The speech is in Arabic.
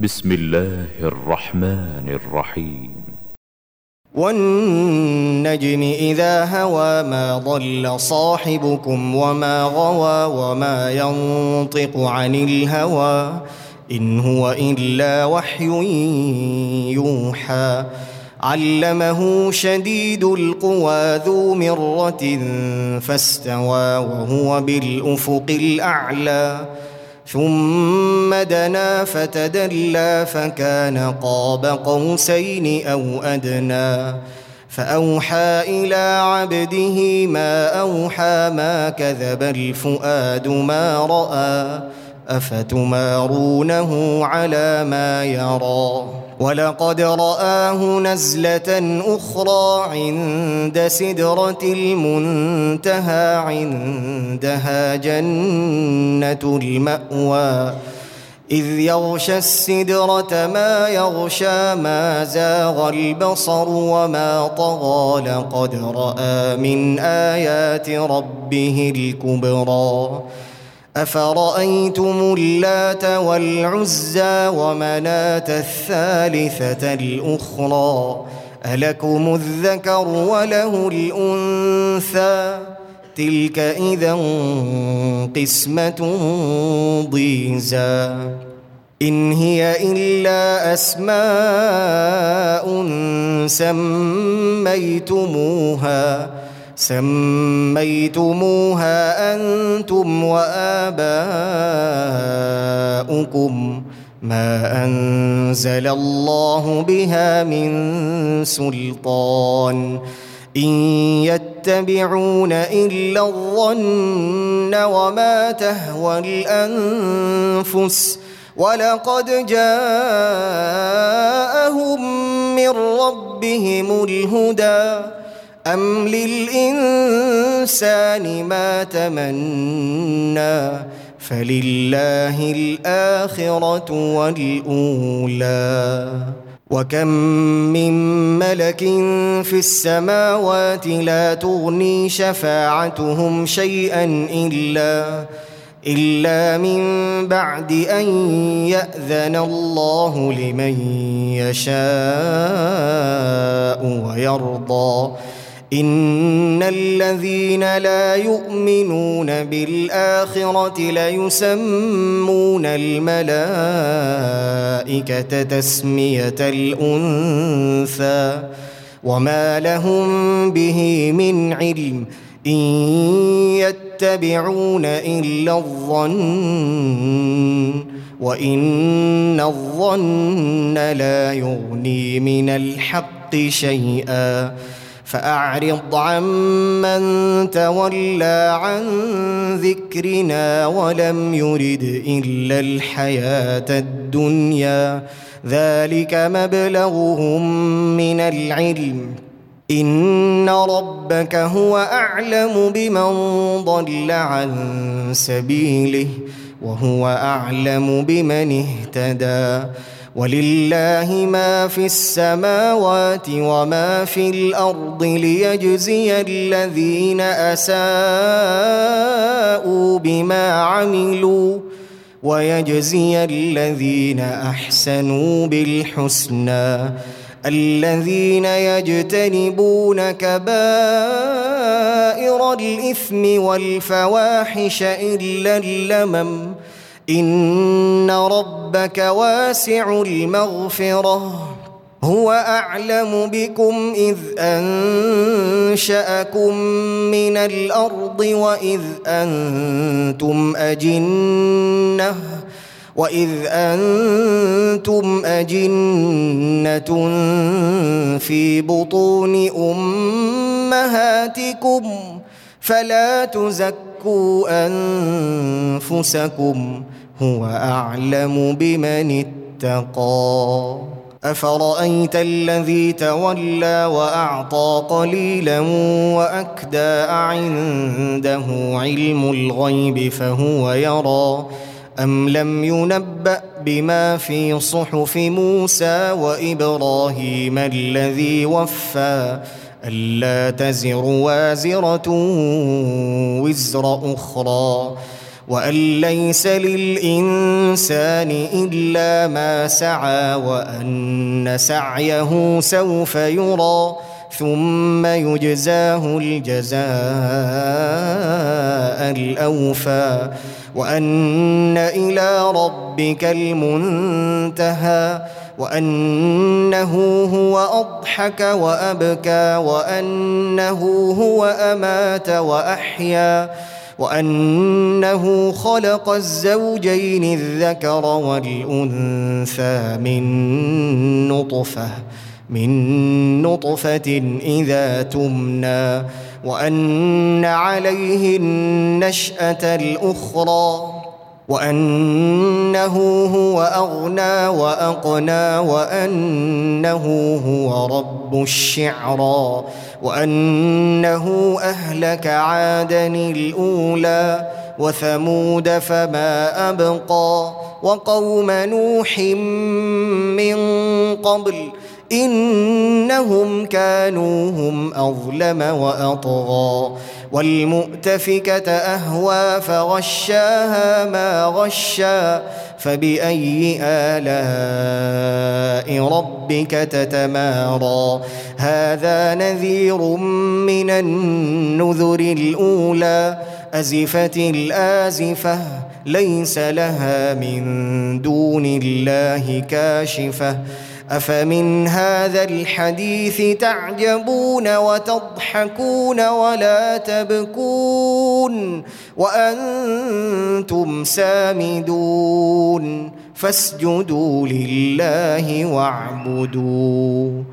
بسم الله الرحمن الرحيم. والنجم إذا هوى ما ضل صاحبكم وما غوى وما ينطق عن الهوى إن هو إلا وحي يوحى علمه شديد القوى ذو مرة فاستوى وهو بالأفق الأعلى ثم دنا فتدلى فكان قاب قوسين أو أدنى فأوحى إلى عبده ما أوحى ما كذب الفؤاد ما رأى أفتمارونه على ما يرى ولقد رآه نزلة أخرى عند سدرة المنتهى عندها جنة المأوى إذ يغشى السدرة ما يغشى ما زاغ البصر وما طغى لقد رأى من آيات ربه الكبرى أفرأيتم اللات والعزى ومناة الثالثة الأخرى ألكم الذكر وله الأنثى تلك إذا قسمة ضيزى إن هي إلا أسماء سميتموها أنتم وآباؤكم ما أنزل الله بها من سلطان إن يتبعون إلا الظن وما تهوى الأنفس ولقد جاءهم من ربهم الهدى أم للإنسان ما تمنى فلله الآخرة والأولى وكم من ملك في السماوات لا تغني شفاعتهم شيئا إلا من بعد أن يأذن الله لمن يشاء ويرضى إن الذين لا يؤمنون بالآخرة ليسمون الملائكة تسمية الأنثى وما لهم به من علم إن يتبعون إلا الظن وإن الظن لا يغني من الحق شيئا فأعرض عمن تولى عن ذكرنا ولم يرد إلا الحياة الدنيا ذلك مبلغهم من العلم إن ربك هو أعلم بمن ضل عن سبيله وهو أعلم بمن اهتدى ولله ما في السماوات وما في الأرض ليجزي الذين أساءوا بما عملوا ويجزي الذين أحسنوا بالحسنى الذين يجتنبون كبائر الإثم والفواحش إلا اللمم إن ربك واسع المغفرة هو أعلم بكم إذ أنشأكم من الأرض وإذ أنتم أجنة في بطون أمهاتكم فلا تزكوا أنفسكم هو أعلم بمن اتقى أفرأيت الذي تولى وأعطى قليلا وأكدى عنده علم الغيب فهو يرى أم لم ينبأ بما في صحف موسى وإبراهيم الذي وفى ألا تزر وازرة وزر أخرى وأن ليس للإنسان إلا ما سعى وأن سعيه سوف يرى ثم يجزاه الجزاء الأوفى وأن إلى ربك المنتهى وأنه هو أضحك وأبكى وأنه هو أمات وأحيا وأنه خلق الزوجين الذكر والأنثى من نطفة إذا تمنى وأن عليه النشأة الأخرى وأنه هو أغنى وأقنى وأنه هو رب الشعرى وأنه أهلك عادا الأولى وثمود فما أبقى وقوم نوح من قبل إنهم كانوا هم أظلم وأطغى والمؤتفكة أهوى فغشاها ما غشى فبأي آلاء ربك تتمارى هذا نذير من النذر الأولى أزفت الآزفة ليس لها من دون الله كاشفة أفمن هذا الحديث تعجبون وتضحكون ولا تبكون وأنتم سامدون فاسجدوا لله واعبدوا